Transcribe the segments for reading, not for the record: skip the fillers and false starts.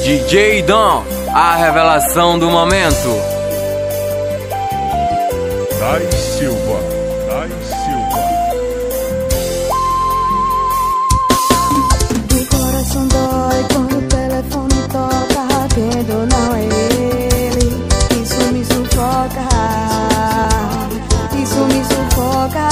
DJ Dan, a revelação do momento. Dai Silva. O coração dói quando o telefone toca, atendo, não é ele. Isso me sufoca, isso me sufoca.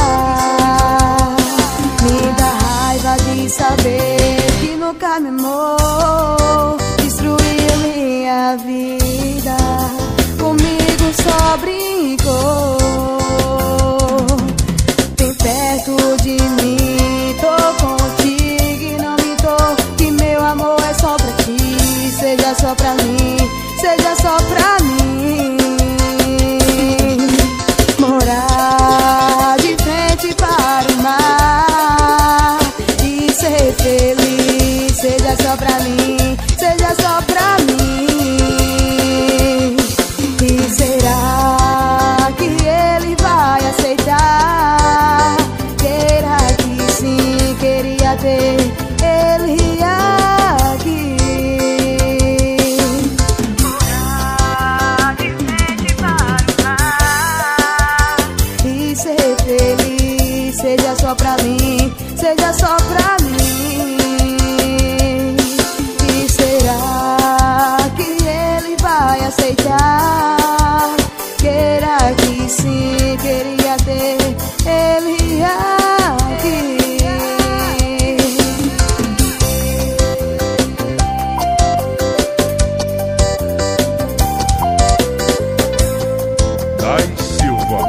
Me dá raiva de saber que nunca me amou, destruiu minha vida, comigo só brincou. Vem perto de mim, tô contigo e não me tô, que meu amor é só pra ti. Seja só pra mim, seja só pra mim. Morar de frente para o mar e ser feliz, seja só pra mim, seja só pra mim. E será que ele vai aceitar? Queira que sim, queria ter ele aqui. Morar de frente para o mar e ser feliz, seja só pra mim, seja só pra mim. E será que ele vai aceitar? Queira que sim, queria ter ele aqui. Dai Silva.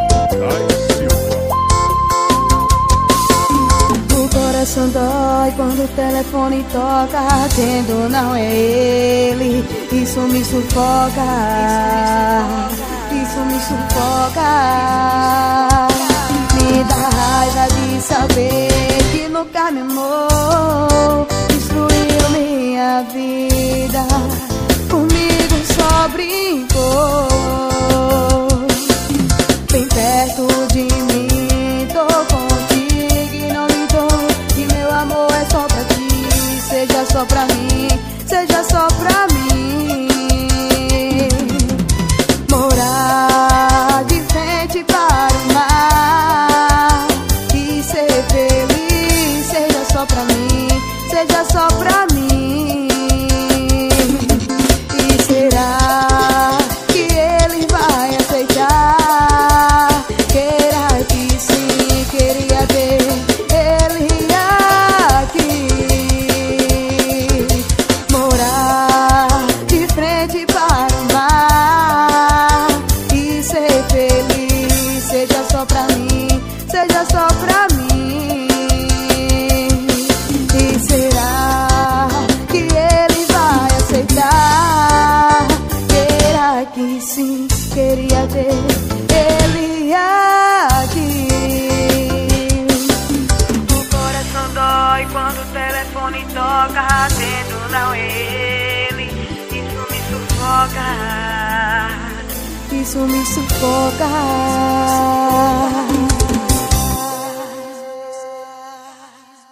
O coração dói quando o telefone toca, atendo, não é ele. Isso me sufoca, isso me sufoca. Me dá raiva de saber que nunca me amou, destruiu minha vida, comigo só brincou. Vem perto de mim, tô contigo e não me tô, que meu amor é só pra ti. Seja só pra mim, seja só pra mim. Morar de frente para o mar e ser feliz, seja só pra mim, seja só pra mim. E será que ele vai aceitar? Queira que sim, queria ter ele aqui. Morar de frente para o mar e ser feliz, seja só pra mim, seja só pra mim. E será que ele vai aceitar? Queira que sim, queria ter ele aqui. O coração dói quando o telefone toca, atendo, não é ele. Isso me sufoca, isso me sufoca.